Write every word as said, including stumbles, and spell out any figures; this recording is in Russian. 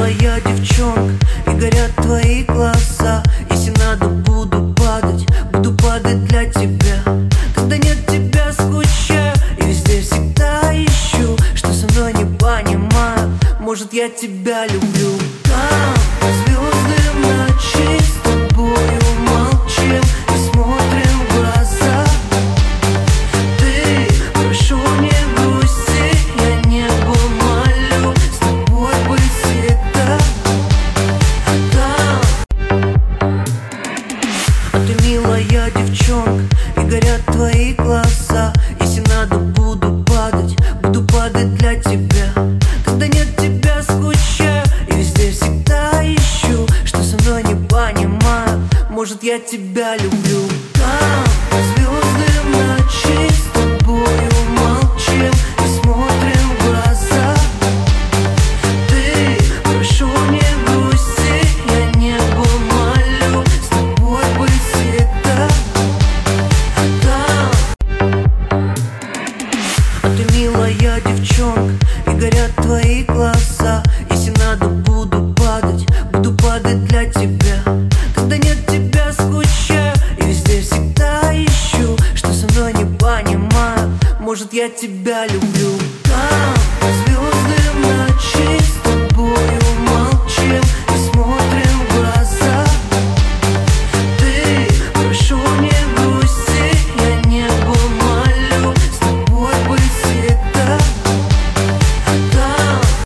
милая девчонка, и горят твои глаза. Если надо, буду падать, буду падать для тебя. Когда нет тебя, скучаю, и везде всегда ищу, что со мной не понимаю. Может, я тебя люблю. Там звезды в ночи с тобою молчим и смотрим в глаза. Ты, прошу, не грусти, я небо молю с тобой быть всегда. Там. А ты милая девчонка, и горят твои глаза. Если надо, буду падать, буду падать для тебя. Когда нет тебя, скучаю, и везде всегда ищу, что со мной не понимаю. Может, я тебя люблю. Там звезды в ночи с тобою молчим и смотрим в глаза. Ты, прошу, не грусти, я небо молю с тобой быть всегда. Там. А ты милая девчонка, и горят твои глаза. Если надо, буду падать, буду падать для тебя. Когда нет тебя, скучаю, и везде всегда ищу, что со мной не понимаю. Может, я тебя люблю.